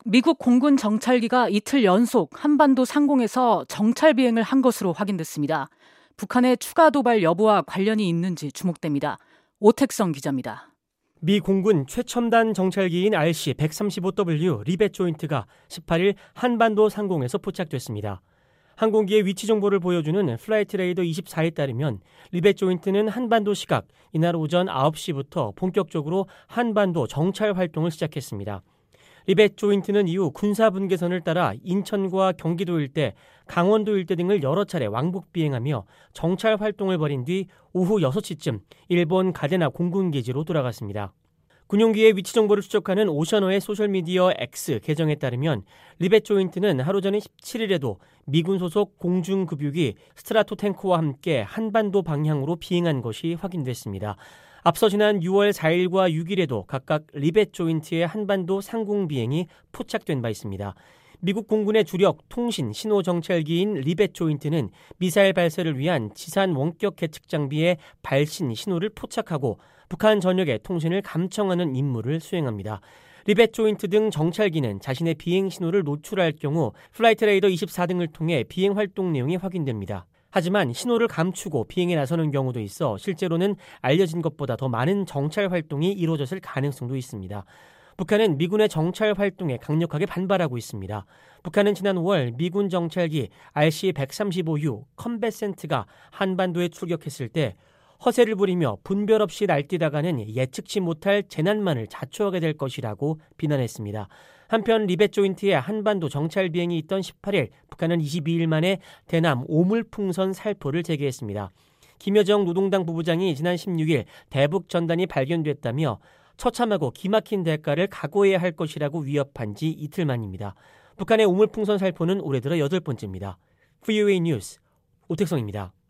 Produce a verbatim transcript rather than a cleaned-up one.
미국 공군 정찰기가 이틀 연속 한반도 상공에서 정찰 비행을 한 것으로 확인됐습니다. 북한의 추가 도발 여부와 관련이 있는지 주목됩니다. 오택성 기자입니다. 미 공군 최첨단 정찰기인 알씨 백삼십오 더블유 리벳 조인트가 십팔 일 한반도 상공에서 포착됐습니다. 항공기의 위치 정보를 보여주는 플라이트 레이더 이십사에 따르면 리벳 조인트는 한반도 시각 이날 오전 아홉 시부터 본격적으로 한반도 정찰 활동을 시작했습니다. 리벳 조인트는 이후 군사분계선을 따라 인천과 경기도 일대, 강원도 일대 등을 여러 차례 왕복 비행하며 정찰 활동을 벌인 뒤 오후 여섯 시쯤 일본 가데나 공군기지로 돌아갔습니다. 군용기의 위치 정보를 추적하는 오션어의 소셜미디어 X 계정에 따르면 리벳 조인트는 하루 전인 십칠 일에도 미군 소속 공중급유기 스트라토 탱커와 함께 한반도 방향으로 비행한 것이 확인됐습니다. 앞서 지난 유월 사 일과 육 일에도 각각 리벳 조인트의 한반도 상공 비행이 포착된 바 있습니다. 미국 공군의 주력 통신 신호 정찰기인 리벳 조인트는 미사일 발사를 위한 지산 원격 계측 장비의 발신 신호를 포착하고 북한 전역의 통신을 감청하는 임무를 수행합니다. 리벳 조인트 등 정찰기는 자신의 비행 신호를 노출할 경우 플라이트 레이더 이십사 등을 통해 비행 활동 내용이 확인됩니다. 하지만 신호를 감추고 비행에 나서는 경우도 있어 실제로는 알려진 것보다 더 많은 정찰 활동이 이루어졌을 가능성도 있습니다. 북한은 미군의 정찰 활동에 강력하게 반발하고 있습니다. 북한은 지난 오월 미군 정찰기 알씨 백삼십오 유 컴뱃센트가 한반도에 출격했을 때 허세를 부리며 분별 없이 날뛰다가는 예측치 못할 재난만을 자초하게 될 것이라고 비난했습니다. 한편 리벳 조인트의 한반도 정찰 비행이 있던 십팔 일 북한은 이십이 일 만에 대남 오물풍선 살포를 재개했습니다. 김여정 노동당 부부장이 지난 십육 일 대북 전단이 발견됐다며 처참하고 기막힌 대가를 각오해야 할 것이라고 위협한 지 이틀 만입니다. 북한의 오물풍선 살포는 올해 들어 여덟 번째입니다. 브이오에이 뉴스 오택성입니다.